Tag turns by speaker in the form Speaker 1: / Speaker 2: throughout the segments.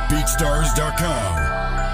Speaker 1: BeatStars.com.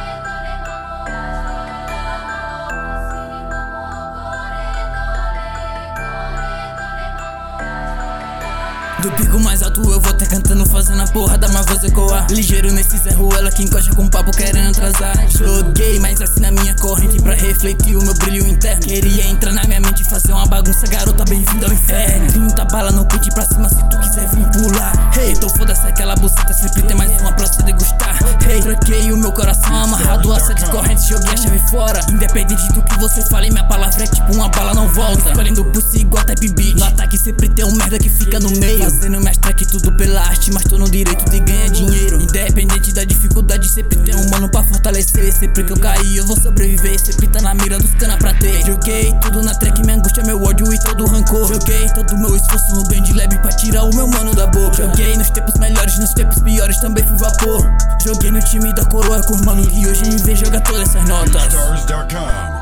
Speaker 2: Do pico mais alto eu vou tá cantando, fazendo a porra da minha voz ecoar. Ligeiro nesse Zé Ruela que encosta com papo querendo atrasar. Joguei mais assim na minha corrente pra refletir o meu brilho interno. Queria entrar na minha mente e fazer uma bagunça, garota, bem-vinda ao inferno. 30 bala no pente pra cima se tu quiser vir pular. Hey, então foda-se aquela buceta, sempre tem mais uma pra você degustar. Hey, tranquei o meu coração amarrado a 7 correntes, joguei a chave fora. Independente do que você fale, minha palavra é tipo uma bala, não volta. Escolhendo pulse igual type beat. No ataque sempre tem um merda que fica no meio. Fazendo minhas track tudo pela arte, mas tô no direito de ganhar dinheiro. Independente da dificuldade, sempre tem um mano pra fortalecer. Sempre que eu cair eu vou sobreviver, sempre tá na mira dos cana pra ter. Joguei tudo na track, minha angústia, meu ódio e todo rancor. Joguei todo meu esforço no grande lab pra tirar o meu mano da boca. Joguei nos tempos melhores, nos tempos piores também fui vapor. Joguei no time da coroa com os mano que hoje me vê jogar todas essas notas.
Speaker 1: BeatStars.com.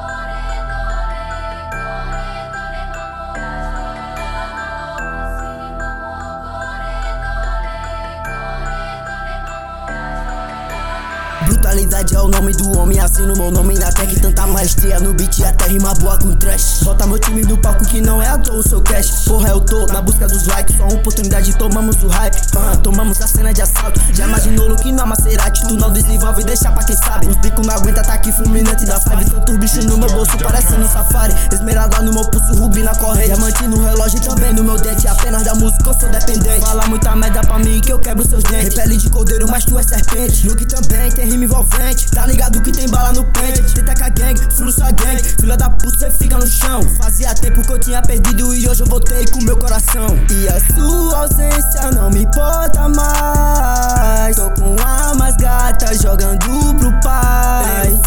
Speaker 3: Brutalidade é o nome do homem, assino meu nome na tag. Tanta maestria no beat, até rima boa com trash. Bota meu time no palco que não é à toa o seu cash. Porra, eu tô na busca dos likes, só uma oportunidade, tomamos o hype. Tomamos a cena de assalto, já imaginou Luke no Maserati. Tu não desenvolve, deixa pra quem sabe. Os bico não aguenta, tá aqui fulminante da five. Tanto bicho no meu bolso, parecendo safari. Esmeralda no meu pulso, rubi na correia. Diamante no relógio e também no meu dente. Apenas da música eu sou dependente. Fala muita merda pra mim que eu quebro seus dentes. Repele de cordeiro, mas tu é serpente. Luke também tem rima envolvente, tá ligado que tem bala no pente. Tenta com a gang, furo sua gang. Filha da puta, cê fica no chão. Fazia tempo que eu tinha perdido e hoje eu voltei com meu coração. E a sua ausência não me importa mais. Tô com almas gatas jogando pro pai.